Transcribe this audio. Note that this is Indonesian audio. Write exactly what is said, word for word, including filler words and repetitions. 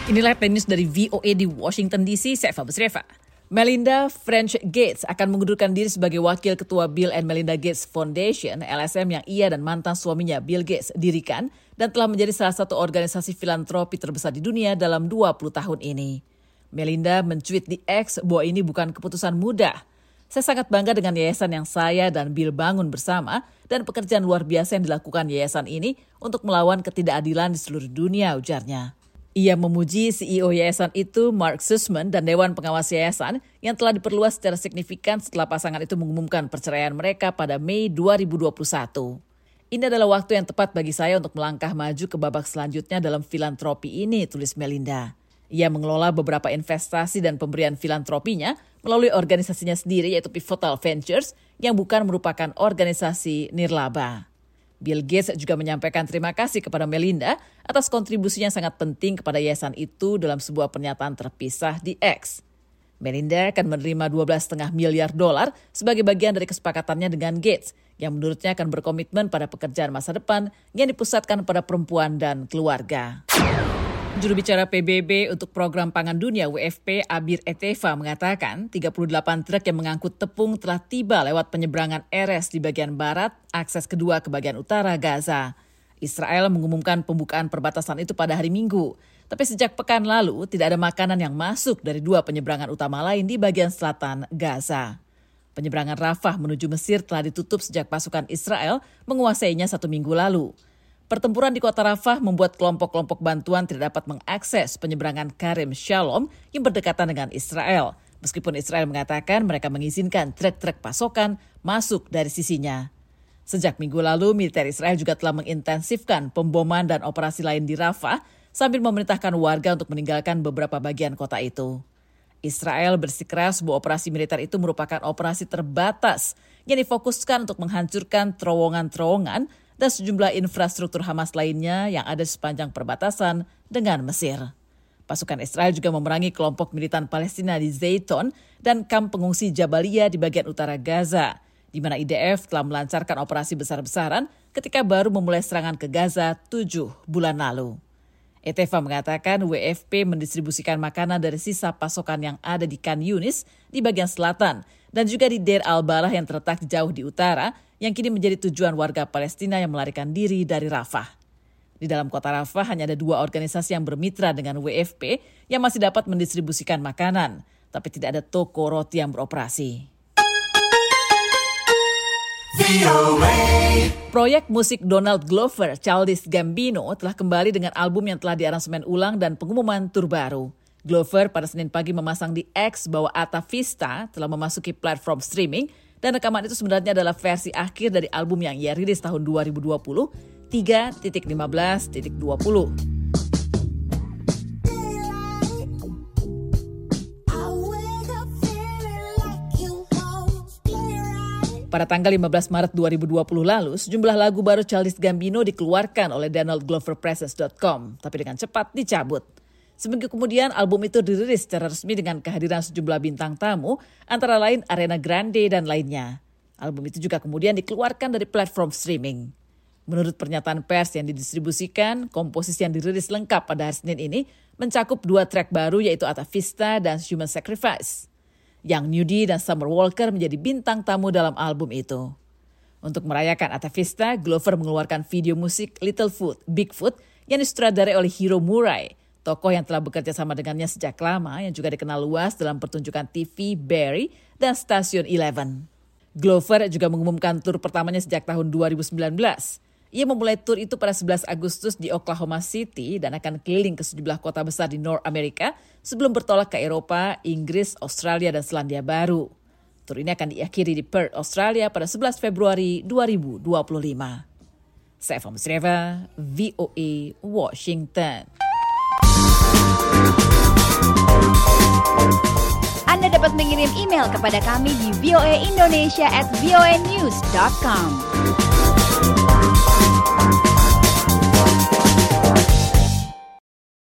Inilah headline news dari V O A di Washington D C, saya Eva Besreva. Melinda French Gates akan mengundurkan diri sebagai wakil ketua Bill and Melinda Gates Foundation, L S M yang ia dan mantan suaminya Bill Gates dirikan dan telah menjadi salah satu organisasi filantropi terbesar di dunia dalam dua puluh tahun ini. Melinda mencuit di X bahwa ini bukan keputusan mudah. Saya sangat bangga dengan yayasan yang saya dan Bill bangun bersama dan pekerjaan luar biasa yang dilakukan yayasan ini untuk melawan ketidakadilan di seluruh dunia, ujarnya. Ia memuji C E O yayasan itu, Mark Sussman, dan Dewan Pengawas Yayasan yang telah diperluas secara signifikan setelah pasangan itu mengumumkan perceraian mereka pada Mei dua ribu dua puluh satu. Ini adalah waktu yang tepat bagi saya untuk melangkah maju ke babak selanjutnya dalam filantropi ini, tulis Melinda. Ia mengelola beberapa investasi dan pemberian filantropinya melalui organisasinya sendiri yaitu Pivotal Ventures yang bukan merupakan organisasi nirlaba. Bill Gates juga menyampaikan terima kasih kepada Melinda atas kontribusinya yang sangat penting kepada yayasan itu dalam sebuah pernyataan terpisah di X. Melinda akan menerima dua belas koma lima miliar dolar sebagai bagian dari kesepakatannya dengan Gates yang menurutnya akan berkomitmen pada pekerjaan masa depan yang dipusatkan pada perempuan dan keluarga. Juru bicara P B B untuk Program Pangan Dunia W F P, Abir Eteva, mengatakan tiga puluh delapan truk yang mengangkut tepung telah tiba lewat penyeberangan Erez di bagian barat, akses kedua ke bagian utara Gaza. Israel mengumumkan pembukaan perbatasan itu pada hari Minggu. Tapi sejak pekan lalu, tidak ada makanan yang masuk dari dua penyeberangan utama lain di bagian selatan Gaza. Penyeberangan Rafah menuju Mesir telah ditutup sejak pasukan Israel menguasainya satu minggu lalu. Pertempuran di kota Rafah membuat kelompok-kelompok bantuan tidak dapat mengakses penyeberangan Karim Shalom yang berdekatan dengan Israel. Meskipun Israel mengatakan mereka mengizinkan truk-truk pasokan masuk dari sisinya. Sejak minggu lalu, militer Israel juga telah mengintensifkan pemboman dan operasi lain di Rafah sambil memerintahkan warga untuk meninggalkan beberapa bagian kota itu. Israel bersikeras bahwa operasi militer itu merupakan operasi terbatas yang difokuskan untuk menghancurkan terowongan-terowongan dan sejumlah infrastruktur Hamas lainnya yang ada sepanjang perbatasan dengan Mesir. Pasukan Israel juga memerangi kelompok militan Palestina di Zayton dan kamp pengungsi Jabalia di bagian utara Gaza, di mana I D F telah melancarkan operasi besar-besaran ketika baru memulai serangan ke Gaza tujuh bulan lalu. Eteva mengatakan W F P mendistribusikan makanan dari sisa pasokan yang ada di Khan Yunis di bagian selatan dan juga di Deir al-Balah yang terletak jauh di utara, yang kini menjadi tujuan warga Palestina yang melarikan diri dari Rafah. Di dalam kota Rafah hanya ada dua organisasi yang bermitra dengan W F P yang masih dapat mendistribusikan makanan, tapi tidak ada toko roti yang beroperasi. Proyek musik Donald Glover, Childish Gambino, telah kembali dengan album yang telah diaransemen ulang dan pengumuman tur baru. Glover pada Senin pagi memasang di X bahwa Alta Vista telah memasuki platform streaming dan rekaman itu sebenarnya adalah versi akhir dari album yang ia rilis tahun dua ribu dua puluh, tiga titik lima belas titik dua puluh. Pada tanggal lima belas Maret dua ribu dua puluh lalu, sejumlah lagu baru Childish Gambino dikeluarkan oleh Donald Glover Presents dot com, tapi dengan cepat dicabut. Seminggu kemudian, album itu dirilis secara resmi dengan kehadiran sejumlah bintang tamu, antara lain Ariana Grande dan lainnya. Album itu juga kemudian dikeluarkan dari platform streaming. Menurut pernyataan pers yang didistribusikan, komposisi yang dirilis lengkap pada hari Senin ini mencakup dua track baru yaitu Alta Vista dan Human Sacrifice. Young Nudy dan Summer Walker menjadi bintang tamu dalam album itu. Untuk merayakan Alta Vista, Glover mengeluarkan video musik Little Foot, Big Foot yang disutradarai oleh Hiro Murai, tokoh yang telah bekerja sama dengannya sejak lama yang juga dikenal luas dalam pertunjukan T V Barry dan Stasiun Eleven. Glover juga mengumumkan tur pertamanya sejak tahun dua ribu sembilan belas. Ia memulai tur itu pada sebelas Agustus di Oklahoma City dan akan keliling ke sejumlah kota besar di North America sebelum bertolak ke Eropa, Inggris, Australia, dan Selandia Baru. Tur ini akan diakhiri di Perth, Australia pada sebelas Februari dua ribu dua puluh lima. Saya Eva Besreva, V O A, Washington. Anda dapat mengirim email kepada kami di voaindonesia at voanews dot com.